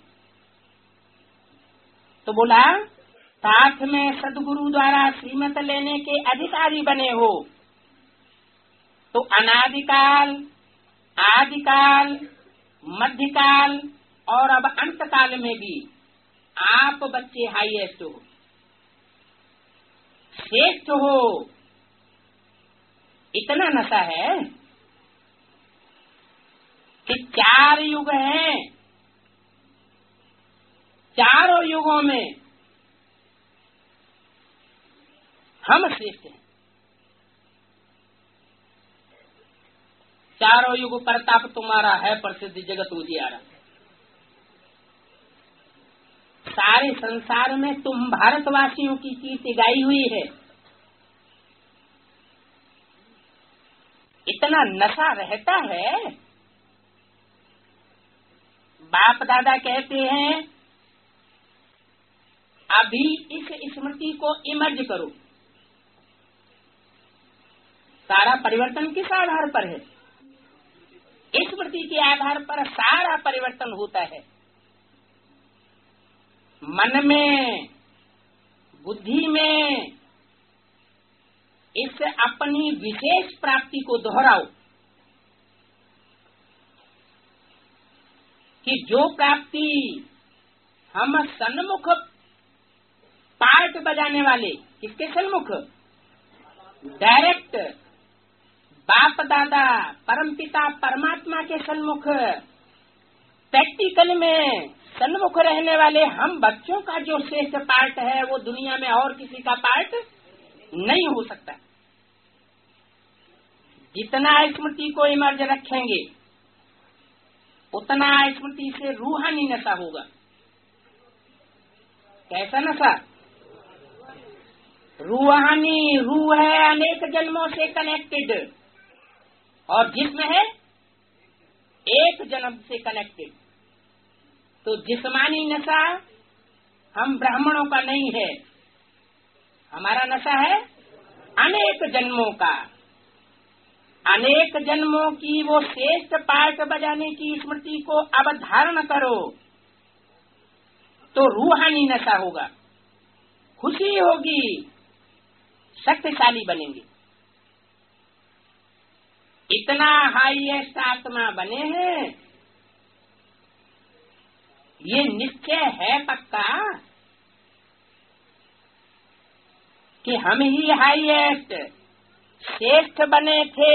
तो बोला साथ में सदगुरु द्वारा श्रीमत लेने के अधिकारी बने हो। तो अनादिकाल, आदिकाल, मध्यकाल और अब अंतकाल में भी आप बच्चे हाईएस्ट हो, श्रेष्ठ हो। इतना नशा है कि 4 युग हैं, चारों युगों में हम श्रेष्ठ हैं। चारों युग प्रताप तुम्हारा है, प्रसिद्ध जगत उजियारा। सारे संसार में तुम भारतवासियों की कीर्ति गाई हुई है। इतना नशा रहता है। बाप दादा कहते हैं अभी इस स्मृति को इमर्ज करो। सारा परिवर्तन किस आधार पर है? स्मृति के आधार पर सारा परिवर्तन होता है। मन में, बुद्धि में इस अपनी विशेष प्राप्ति को दोहराओ कि जो प्राप्ति हम सन्मुख पार्ट बजाने वाले, किसके सन्मुख? डायरेक्ट बाप दादा परमपिता परमात्मा के सन्मुख, प्रैक्टिकल में सन्मुख रहने वाले हम बच्चों का जो श्रेष्ठ पार्ट है, वो दुनिया में और किसी का पार्ट नहीं हो सकता। जितना स्मृति को इमर्ज रखेंगे, उतना स्मृति से रूहानी नशा होगा। कैसा नशा? रूहानी। रूह है अनेक जन्मों से कनेक्टेड, और जिस्म है एक जन्म से कनेक्टेड। तो जिस्मानी नशा हम ब्राह्मणों का नहीं है, हमारा नशा है अनेक जन्मों का। अनेक जन्मों की वो श्रेष्ठ पार्ट बजाने की स्मृति को अब धारण करो, तो रूहानी नशा होगा, खुशी होगी, शक्तिशाली बनेंगे। इतना हाईएस्ट आत्मा बने हैं, ये निश्चय है पक्का कि हम ही हाईएस्ट श्रेष्ठ बने थे,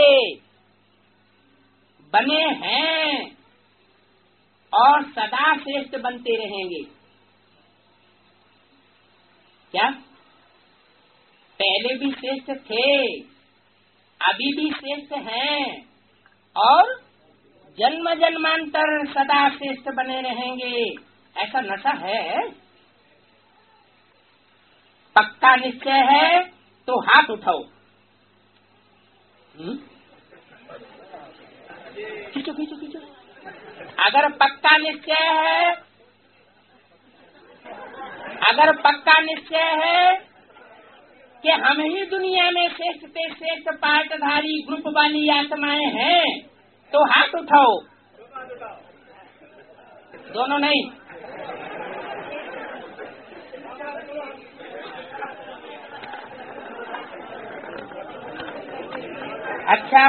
बने हैं और सदा श्रेष्ठ बनते रहेंगे। क्या पहले भी श्रेष्ठ थे, अभी भी श्रेष्ठ हैं और जन्म जन्मांतर सदा श्रेष्ठ बने रहेंगे, ऐसा नशा है? पक्का निश्चय है तो हाथ उठाओ। खींचो खींचो खींचो। अगर पक्का निश्चय है, अगर पक्का निश्चय है कि हम ही दुनिया में श्रेष्ठ से श्रेष्ठ पाठधारी ग्रुप वाली आत्माएं हैं, तो हाथ उठाओ। दोनों नहीं। अच्छा,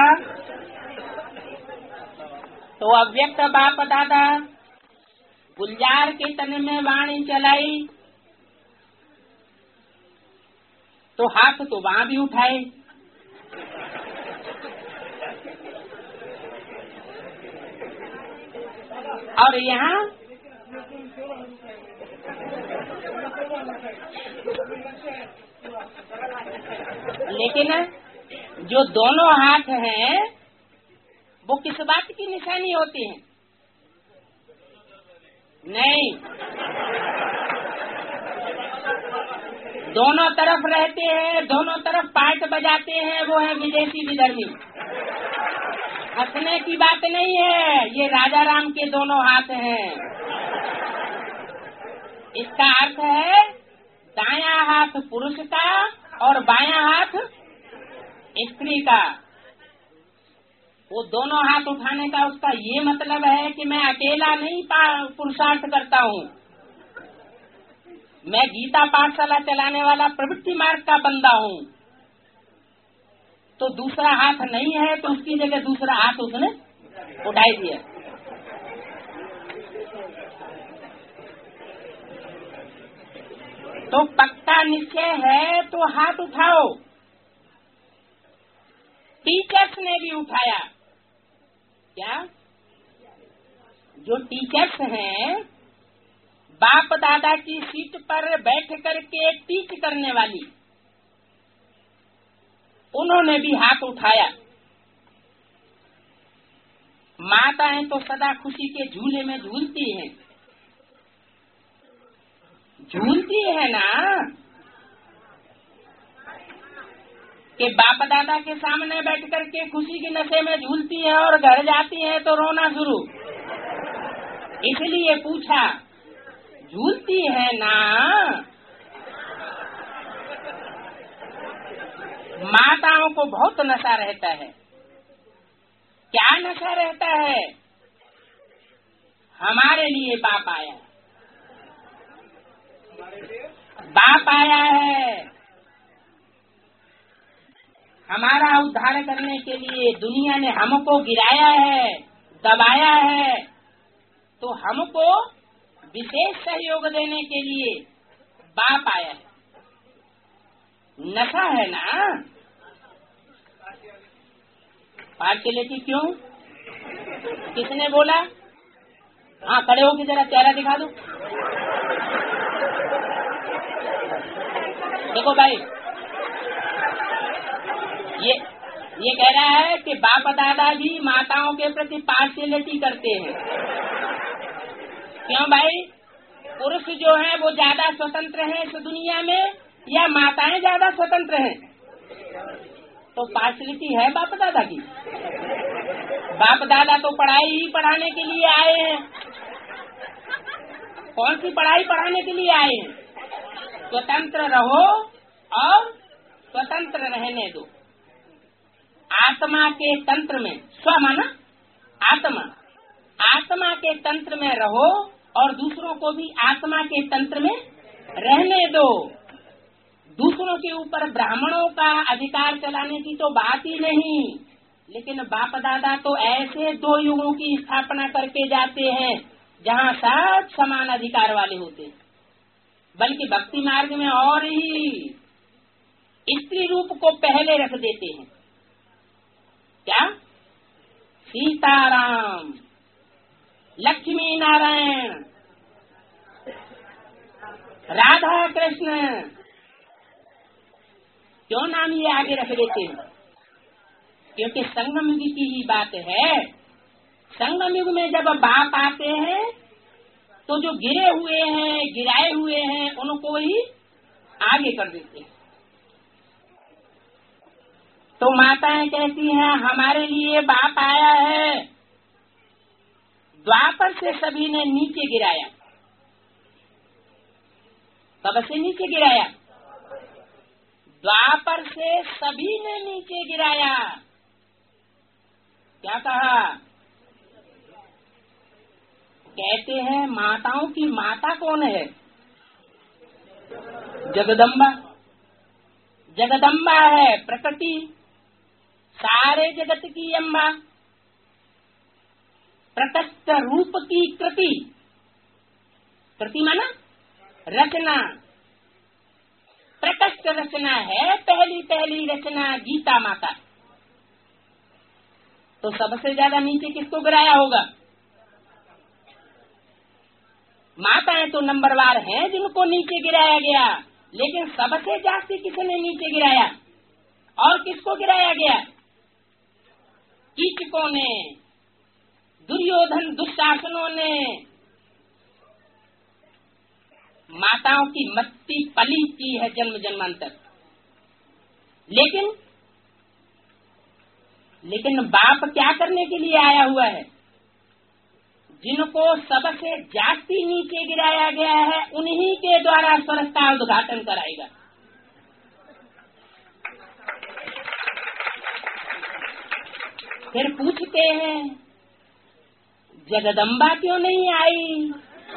तो अव्यक्त बाप दादा गुलजार के तन में वाणी चलाई, तो हाथ तो वहां भी उठाए। और यहाँ लेकिन जो दोनों हाथ हैं वो किस बात की निशानी होती है? नहीं, दोनों तरफ रहते हैं, दोनों तरफ पार्ट बजाते हैं, वो है विदेशी विधर्मी। हंसने की बात नहीं है, ये राजा राम के दोनों हाथ हैं। इसका अर्थ है दायां हाथ पुरुष का और बायां हाथ स्त्री का। वो दोनों हाथ उठाने का उसका ये मतलब है कि मैं अकेला नहीं पुरुषार्थ करता हूँ, मैं गीता पाठशाला चलाने वाला प्रवृत्ति मार्ग का बंदा हूँ। तो दूसरा हाथ नहीं है तो उसकी जगह दूसरा हाथ उसने उठाई दिया। तो पक्का निश्चय है तो हाथ उठाओ। टीचर्स ने भी उठाया। क्या? जो टीचर्स हैं, बाप दादा की सीट पर बैठ करके टीच करने वाली, उन्होंने भी हाथ उठाया। माताएं तो सदा खुशी के झूले में झूलती हैं, झूलती है ना कि बाप दादा के सामने बैठ करके खुशी के नशे में झूलती है और घर जाती है तो रोना शुरू। इसलिए पूछा, झूलती है ना? माताओं को बहुत नशा रहता है। क्या नशा रहता है? हमारे लिए बाप आया, बाप आया है हमारा उद्धार करने के लिए। दुनिया ने हमको गिराया है, दबाया है, तो हमको विशेष सहयोग देने के लिए बाप आया है। नशा है ना? पार्शियलिटी क्यों? किसने बोला? हाँ, खड़े होके जरा चेहरा दिखा दो। देखो भाई, ये कह रहा है कि बाप दादा भी माताओं के प्रति पार्शियलिटी करते हैं। क्यों भाई? पुरुष जो हैं वो ज्यादा स्वतंत्र हैं इस दुनिया में या माताएं ज्यादा स्वतंत्र हैं? तो पार्शियलिटी है बाप दादा की। बाप दादा तो पढ़ाई ही पढ़ाने के लिए आए हैं। कौन सी पढ़ाई पढ़ाने के लिए आए हैं? स्वतंत्र रहो और स्वतंत्र रहने दो। आत्मा के तंत्र में, स्व माना आत्मा, आत्मा के तंत्र में रहो और दूसरों को भी आत्मा के तंत्र में रहने दो। दूसरों के ऊपर ब्राह्मणों का अधिकार चलाने की तो बात ही नहीं। लेकिन बाप दादा तो ऐसे दो युगों की स्थापना करके जाते हैं जहाँ सब समान अधिकार वाले होते हैं, बल्कि भक्ति मार्ग में और ही स्त्री रूप को पहले रख देते हैं। क्या? सीताराम, लक्ष्मी नारायण, राधा कृष्ण, क्यों नाम ये आगे रख देते हैं? क्योंकि संगम युग की ही बात है। संगम युग में जब बाप आते हैं तो जो गिरे हुए हैं, गिराए हुए हैं, उनको ही आगे कर देते हैं। तो माताएं कहती हैं हमारे लिए बाप आया है। द्वापर से सभी ने नीचे गिराया। कब से नीचे गिराया? द्वापर से सभी ने नीचे गिराया। क्या कहा? कहते हैं माताओं की माता कौन है? जगदम्बा। जगदम्बा है प्रकृति, सारे जगत की अम्बा, प्रकृत रूप की कृति। कृति माना रचना, प्रकृत रचना है, पहली पहली रचना गीता माता। तो सबसे ज्यादा नीचे किसको गिराया होगा? माताएं तो नंबरवार हैं जिनको नीचे गिराया गया, लेकिन सबसे जास्ती किसने नीचे गिराया? और किसको गिराया गया? कीचकों ने, दुर्योधन दुशासनों ने। माताओं की मत्ती पली की है जन्म जन्मांतर। लेकिन बाप क्या करने के लिए आया हुआ है? जिनको सबसे जास्ती नीचे गिराया गया है उन्हीं के द्वारा स्वर्ग का उद्घाटन कराएगा। फिर पूछते हैं जगदम्बा क्यों नहीं आई?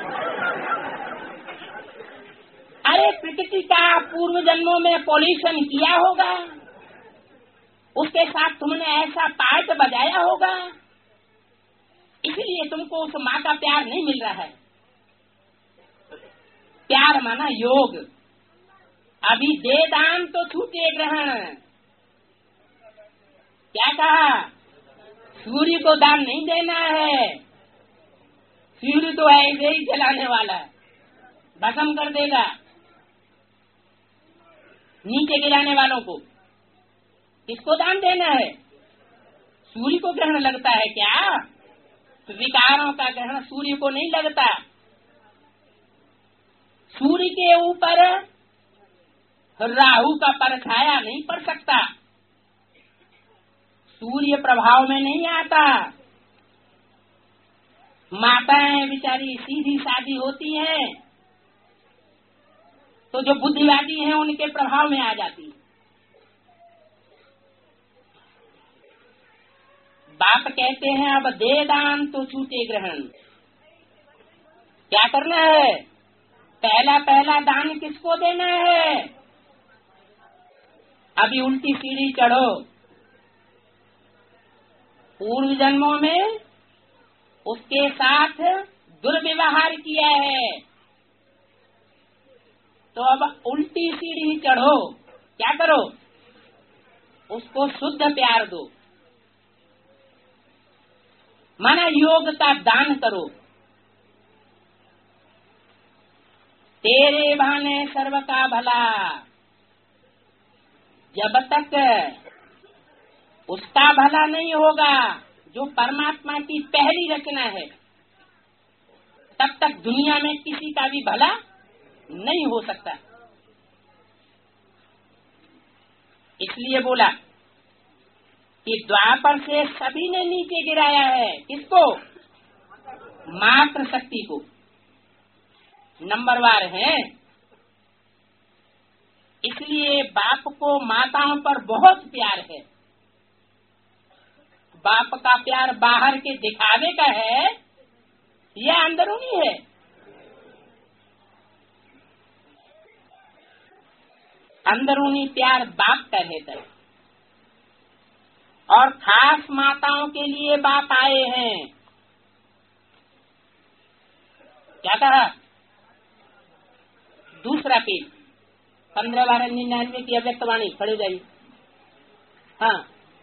अरे प्रकृति का पूर्व जन्मों में पॉल्यूशन किया होगा, उसके साथ तुमने ऐसा पार्ट बजाया होगा, इसलिए तुमको उस माँ का प्यार नहीं मिल रहा है। प्यार माना योग। अभी दे दान तो छूटे ग्रहण। क्या कहा? सूर्य को दान नहीं देना है। सूर्य तो ऐसे ही जलाने वाला है, भस्म कर देगा नीचे गिराने वालों को। किसको दान देना है? सूर्य को ग्रहण लगता है क्या? विकारों का ग्रहण सूर्य को नहीं लगता। सूर्य के ऊपर राहु का परछाया नहीं पड़ सकता, सूर्य प्रभाव में नहीं आता। माताएं बेचारी सीधी सादी होती हैं, तो जो बुद्धिवादी हैं उनके प्रभाव में आ जाती। बाप कहते हैं अब दे दान तो छूटे ग्रहण। क्या करना है? पहला पहला दान किसको देना है? अभी उल्टी सीढ़ी चढ़ो। पूर्व जन्मों में उसके साथ दुर्व्यवहार किया है, तो अब उल्टी सीढ़ी चढ़ो। क्या करो? उसको शुद्ध प्यार दो, माना योग का दान करो। तेरे बहाने सर्व का भला। जब तक उसका भला नहीं होगा जो परमात्मा की पहली रचना है, तब तक दुनिया में किसी का भी भला नहीं हो सकता। इसलिए बोला कि द्वापर से सभी ने नीचे गिराया है। किसको? मात्र शक्ति को। नंबरवार है, इसलिए बाप को माताओं पर बहुत प्यार है। बाप का प्यार बाहर के दिखावे का है या अंदरूनी है? अंदरूनी प्यार बाप का रहता है। और खास माताओं के लिए बाप आए हैं। क्या कहा? दूसरा पेज 15-12-99 की अव्यक्त वाणी, खड़े जाइए। हाँ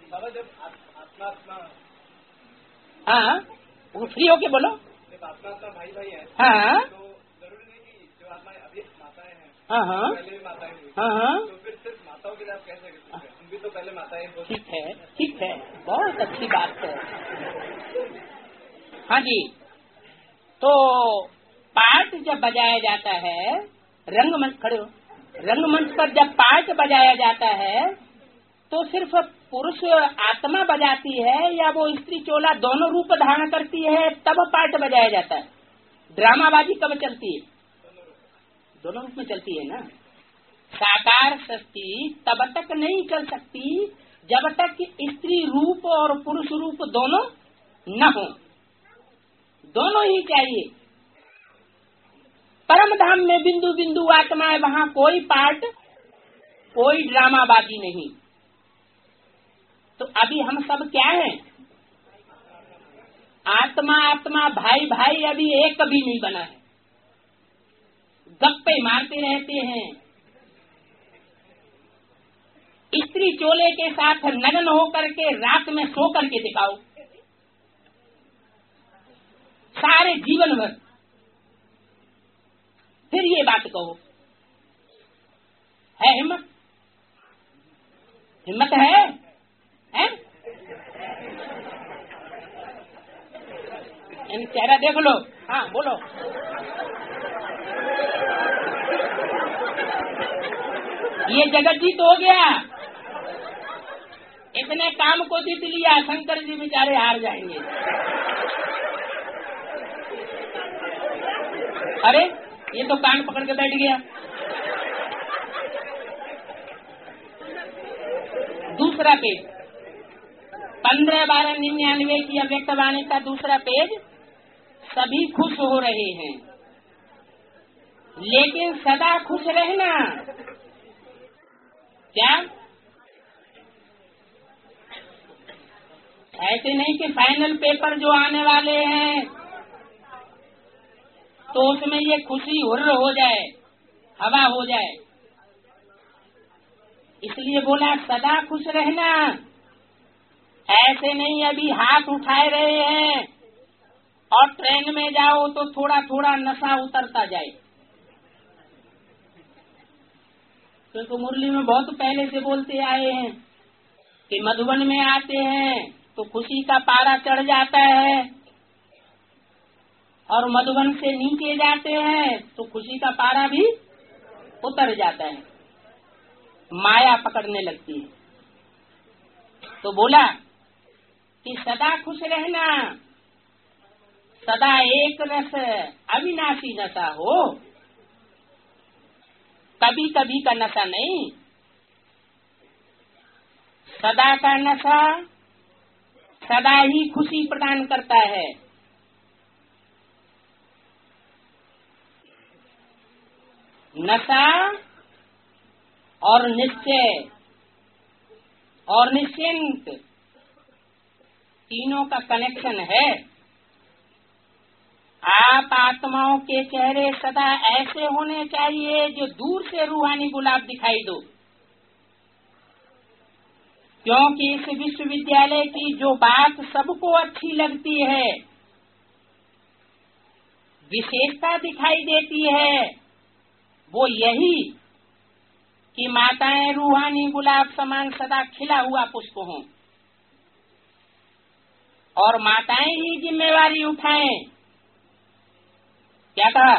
हाँ, वो फ्री होके बोलो। आत्मा भाई भाई है। हाँ तो जरूरी नहीं कि जो आत्मा अभी माताएं हैं, हाँ हाँ पहले भी माताएं हुई, हाँ, तो फिर सिर्फ माताओं के लिए आप कैसे सकते हैं? हम भी तो पहले माताएं हो। ठीक है ठीक है, बहुत अच्छी बात है। हाँ जी, तो पाठ जब बजाया जाता है, रंगमंच, खड़े हो, रंगमंच पर जब पाठ बजाया जाता है तो सिर्फ पुरुष आत्मा बजाती है या वो स्त्री चोला दोनों रूप धारण करती है तब पाठ बजाया जाता है? ड्रामाबाजी कब चलती है? दोनों रूप में चलती है ना। साकार सृष्टि तब तक नहीं चल सकती जब तक स्त्री रूप और पुरुष रूप दोनों न हो। दोनों ही चाहिए। परम धाम में बिंदु बिंदु आत्मा है, वहाँ कोई पाठ, कोई ड्रामाबाजी नहीं। तो अभी हम सब क्या हैं? आत्मा आत्मा, भाई भाई अभी एक कभी नहीं बना है। गप्पे मारते रहते हैं। स्त्री चोले के साथ नग्न होकर के रात में सो करके दिखाओ सारे जीवन भर, फिर ये बात कहो। है हिम्मत? हिम्मत है? चेहरा देख लो। हाँ बोलो। ये जगत जी तो हो गया, इतने काम को जीत लिया, शंकर जी बेचारे हार जाएंगे। अरे ये तो कान पकड़ के बैठ गया। दूसरा पेज 15-12-99 की अव्यक्त वाणी का दूसरा पेज। सभी खुश हो रहे हैं, लेकिन सदा खुश रहना। क्या? ऐसे नहीं कि फाइनल पेपर जो आने वाले हैं तो उसमें ये खुशी हुर्र हो जाए, हवा हो जाए। इसलिए बोला सदा खुश रहना। ऐसे नहीं अभी हाथ उठाए रहे हैं और ट्रेन में जाओ तो थोड़ा थोड़ा नशा उतरता जाए। क्योंकि मुरली में बहुत पहले से बोलते आए हैं कि मधुबन में आते हैं तो खुशी का पारा चढ़ जाता है और मधुबन से नीचे जाते हैं तो खुशी का पारा भी उतर जाता है, माया पकड़ने लगती है। तो बोला कि सदा खुश रहना, सदा एक रस अविनाशी नशा हो, कभी कभी का नशा नहीं। सदा का नशा सदा ही खुशी प्रदान करता है। नशा और निश्चय और निश्चिंत, तीनों का कनेक्शन है। आप आत्माओं के चेहरे सदा ऐसे होने चाहिए जो दूर से रूहानी गुलाब दिखाई दो। क्योंकि इस विश्वविद्यालय की जो बात सबको अच्छी लगती है, विशेषता दिखाई देती है, वो यही कि माताएं रूहानी गुलाब समान सदा खिला हुआ पुष्प हों और माताएं ही जिम्मेवारी उठाएं। क्या कहा?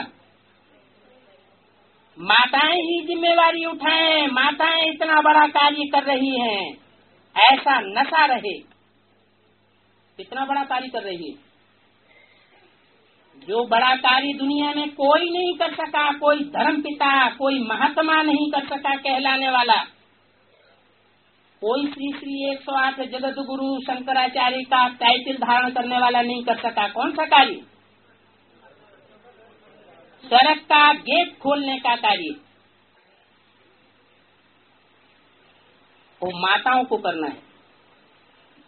माताएं ही जिम्मेवारी उठाएं। माताएं इतना बड़ा कार्य कर रही हैं, ऐसा नशा रहे। कितना बड़ा कार्य कर रही है, जो बड़ा कार्य दुनिया में कोई नहीं कर सका, कोई धर्म पिता, कोई महात्मा नहीं कर सका कहलाने वाला, कोई श्री श्री 108 जगत गुरु शंकराचार्य का टाइटल धारण करने वाला नहीं कर सका। कौन सा कार्य? सड़क का गेट खोलने का कार्य वो माताओं को करना है।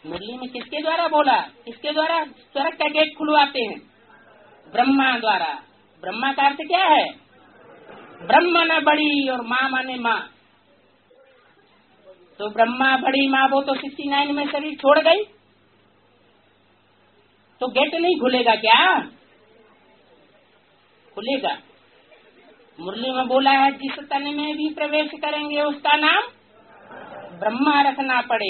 मुरली में किसके द्वारा बोला, किसके द्वारा स्वर्ग का गेट खुलवाते हैं? ब्रह्मा द्वारा। ब्रह्मा का अर्थ क्या है? ब्रह्म न बड़ी और माँ माने माँ। तो ब्रह्मा बड़ी माँ, वो तो 69 में शरीर छोड़ गई, तो गेट नहीं खुलेगा क्या? खुलेगा। मुरली में बोला है जिस तन में भी प्रवेश करेंगे उसका नाम ब्रह्मा रखना पड़े।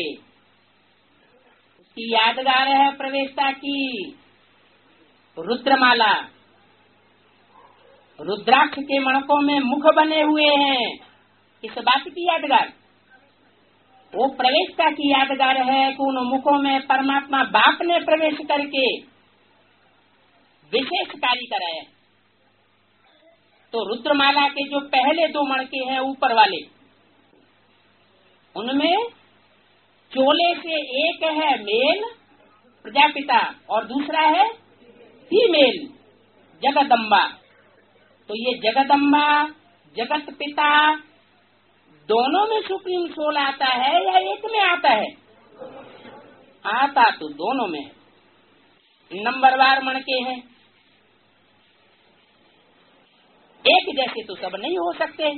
उसकी यादगार है प्रवेशता की रुद्रमाला। रुद्राक्ष के मणकों में मुख बने हुए हैं। इस बात की यादगार, वो प्रवेशता की यादगार है कि उन मुखों में परमात्मा बाप ने प्रवेश करके विशेष कार्य कराया। तो रुद्रमाला के जो पहले 2 मणके हैं ऊपर वाले, उनमें चोले से एक है मेल प्रजापिता और दूसरा है फीमेल जगदम्बा। तो ये जगदम्बा जगत पिता दोनों में सुप्रीम सोल आता है या एक में आता है? आता तो दोनों में। नंबरवार मणके हैं, एक जैसे तो सब नहीं हो सकते।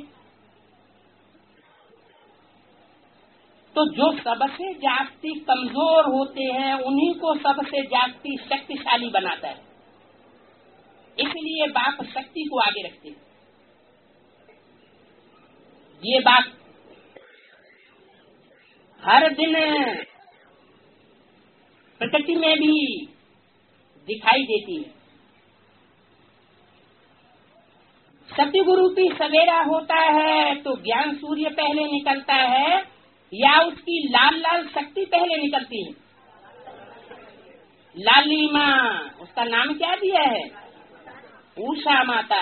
तो जो सबसे जास्ती कमजोर होते हैं उन्हीं को सबसे जास्ती शक्तिशाली बनाता है। इसलिए बाप शक्ति को आगे रखते हैं। ये बात हर दिन प्रकृति में भी दिखाई देती है। सतयुगुरु की सवेरा होता है तो ज्ञान सूर्य पहले निकलता है या उसकी लाल लाल शक्ति पहले निकलती है? लाली माँ, उसका नाम क्या दिया है? उषा माता।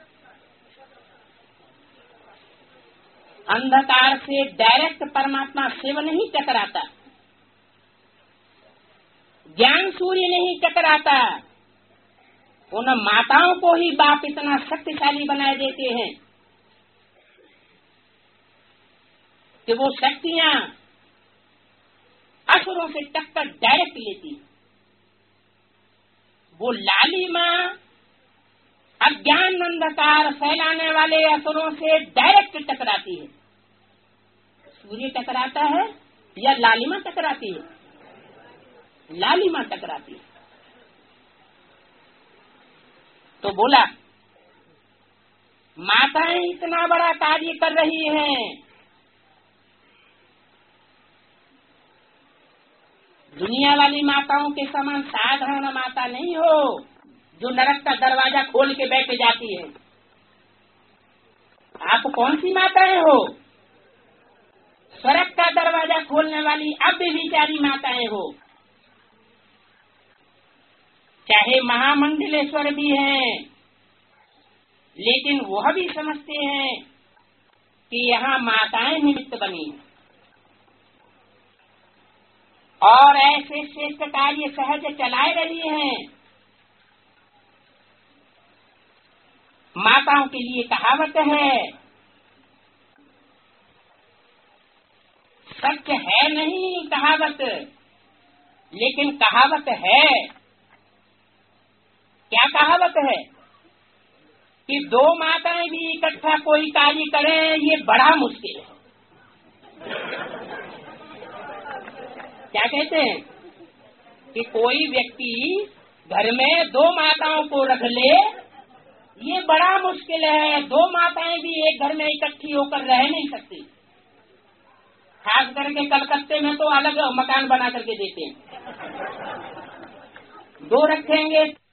अंधकार से डायरेक्ट परमात्मा शिव नहीं टकराता, ज्ञान सूर्य नहीं टकराता। उन माताओं को ही बाप इतना शक्तिशाली बनाए देते हैं कि वो शक्तियां असुरों से टक्कर डायरेक्ट लेती। वो लाली माँ अज्ञान अंधकार फैलाने वाले असुरों से डायरेक्ट टकराती है। सूर्य टकराता है या लालिमा टकराती है? लालिमा टकराती है। तो बोला माताएं इतना बड़ा कार्य कर रही हैं, दुनिया वाली माताओं के समान साधारण माता नहीं हो जो नरक का दरवाजा खोल के बैठ जाती है। आप कौन सी माताएं हो? स्वर्ग का दरवाजा खोलने वाली अव्यभिचारी माताएं हो। चाहे महामंडलेश्वर भी हैं, लेकिन वह भी समझते हैं कि यहाँ माताएं निमित्त बनी हैं और ऐसे श्रेष्ठ कार्य सहज चलाए रही हैं। माताओं के लिए कहावत है, सच है नहीं कहावत, लेकिन कहावत है। क्या कहावत है? कि 2 माताएं भी इकट्ठा कोई कार्य करें ये बड़ा मुश्किल है। क्या कहते हैं? कि कोई व्यक्ति घर में 2 माताओं को रख ले, ये बड़ा मुश्किल है। 2 माताएं भी एक घर में इकट्ठी होकर रह नहीं सकती। खास करके कलकत्ते में तो अलग मकान बना करके देते हैं। 2 रखेंगे